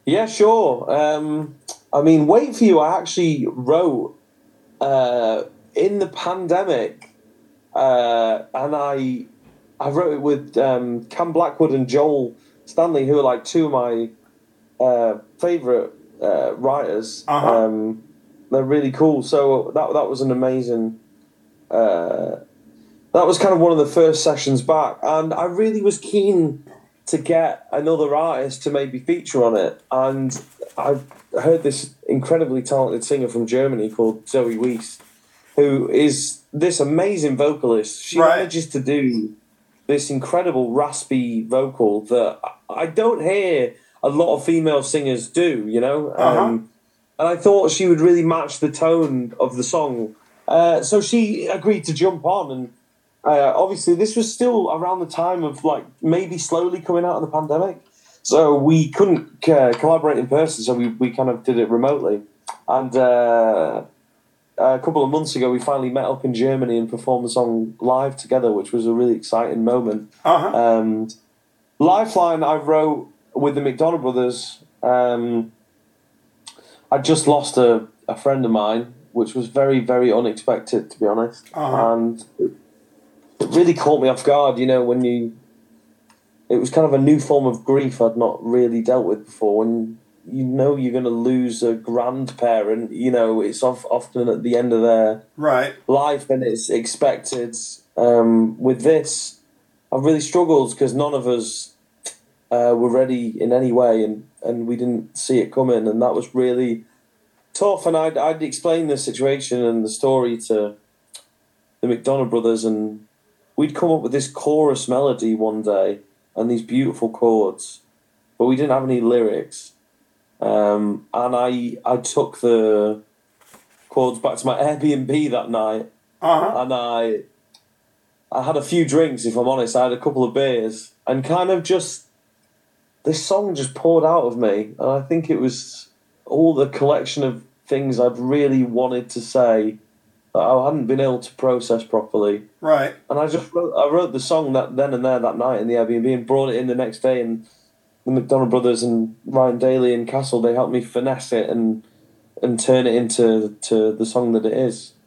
Yeah, sure. I mean, Wait For You, I actually wrote in the pandemic, and I wrote it with Cam Blackwood and Joel Stanley, who are like two of my favorite writers. Uh huh. They're really cool. So that was an amazing. That was kind of one of the first sessions back, and I really was keen to get another artist to maybe feature on it. And I heard this incredibly talented singer from Germany called Zoe Weiss, who is this amazing vocalist. She Right. manages to do this incredible raspy vocal that I don't hear a lot of female singers do, you know? Uh huh. And I thought she would really match the tone of the song. So she agreed to jump on. And obviously, this was still around the time of like maybe slowly coming out of the pandemic. So we couldn't collaborate in person. So we kind of did it remotely. And a couple of months ago, we finally met up in Germany and performed the song live together, which was a really exciting moment. Uh huh. Lifeline, I wrote with the McDonough brothers. I just lost a friend of mine, which was very, very unexpected, to be honest. Uh huh. And it really caught me off guard, you know, it was kind of a new form of grief I'd not really dealt with before. When you know you're going to lose a grandparent, you know, it's often at the end of their Right. life and it's expected. With this, I really struggled because none of us were ready in any way, and we didn't see it coming, and that was really tough. And I'd explained the situation and the story to the McDonough brothers, and we'd come up with this chorus melody one day and these beautiful chords, but we didn't have any lyrics. And I took the chords back to my Airbnb that night, Uh huh. and I had a few drinks, if I'm honest. I had a couple of beers, and kind of just this song just poured out of me. And I think it was all the collection of things I'd really wanted to say that I hadn't been able to process properly. Right. And I wrote the song that then and there that night in the Airbnb and brought it in the next day. And the McDonough brothers and Ryan Daly and Castle, they helped me finesse it and turn it into the song that it is.